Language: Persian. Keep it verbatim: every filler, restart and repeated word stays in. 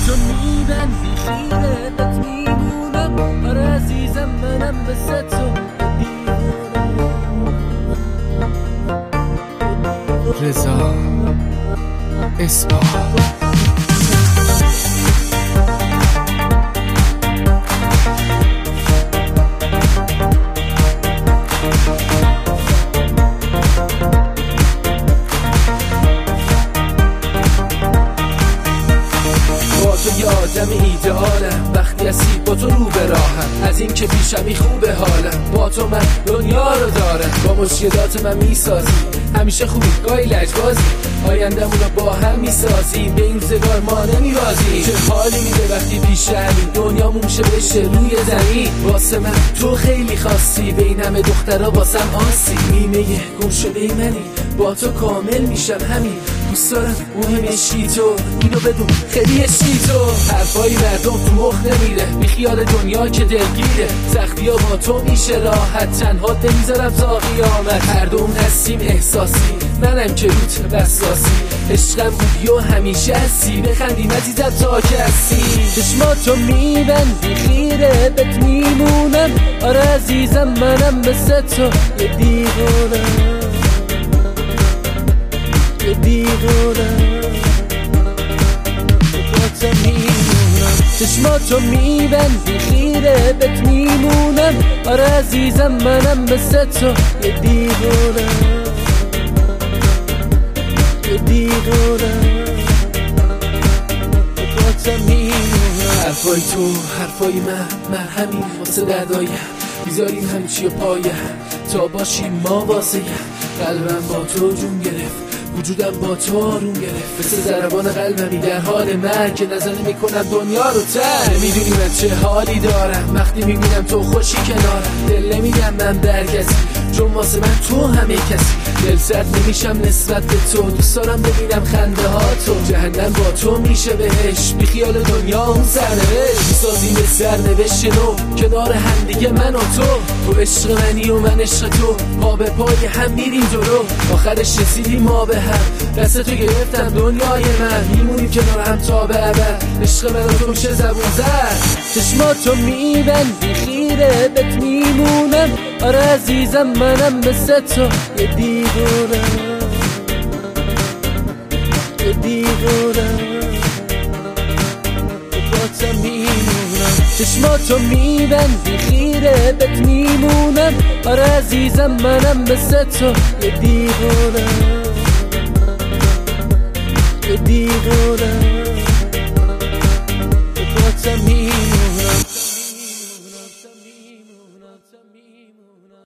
چشماتو میبندی خیره بهت میمونم. آره عزیزم منم مثل تو رضا اثبات. یادم ایدئالم وقتی هستی با تو رو به راهم، از این که پیشمی خوبه حالم، با تو من دنیا رو دارم. با مشکلات من میسازی همیشه خوبی گاهی لجبازی، آیندمون رو با هم میسازیم، به این روزگار ما نمیبازیم. چه حالی میده وقتی پیشمی دنیامون میشه بشه روی زمین. واسه من تو خیلی خاصی، به این همه دخترها واسم آسی. نیمه گم شده منی با تو کامل میشم همین. دوست دارم مهم عشقی تو، اینو بدون خیلی عشقی تو. حرفای مردم تو مخ نمیره، بی خیال دنیا که دلگیره. سختی ها با تو میشه راحت، تنها نمیذارم تا قیامت. هر دوم هستیم احساسی، منم که روت بساسی. عشقم بودی و همیشه هستی، بخندیم عزیزم تا که هستی. چشماتو میبندی خیره بهت میمونم. آره عزیزم منم مثل تو یه دیوانم، یه دیوانم با تو میمونم. چشماتو میبندی خیره بهت میمونم. آره عزیزم منم مثل تو یه دیوانم، یه دیوانم با تو میمونم. حرفای تو حرفای من مرهمی واسه دردایم، بیزاریم همچی و پایم تا باشیم ما واسه یم. قلبم با تو جون گرفت، وجودم با تو آروم گرفت، مثل ضربان قلبمی در حال مرگ که نظر نمی‌کنم دنیا رو تر. نمیدونی من چه حالی دارم وقتی میبینم تو خوشی کنارم. دل نمیدم من بر کسی چون واسه من تو همه کسی. دل سرد نمیشم نسبت به تو، دوست دارم ببینم خنده ها تو. جهنم با تو میشه بهش، بی خیال دنیا اون سرنوشت. میسازیم به سرنوشت نو کنار هم دیگه من و تو. تو عشق منی و من عشق تو، پا به پای هم میریم جلو. آخرش رسیدیم ما به هم، دست تو گرفتم دنیای من. میمونیم کنار هم تا به ابد، عشق من و تو میشه زبون زد. چشماتو میبندی خیره بهت میمونم. آره عزیزم منم مثل تو یه دیوانم، یه دیوانم با تو میمونم. چشماتو میبندی خیره بهت میمونم. آره عزیزم منم مثل تو یه دیوانم، یه دیوانم با تو میمونم.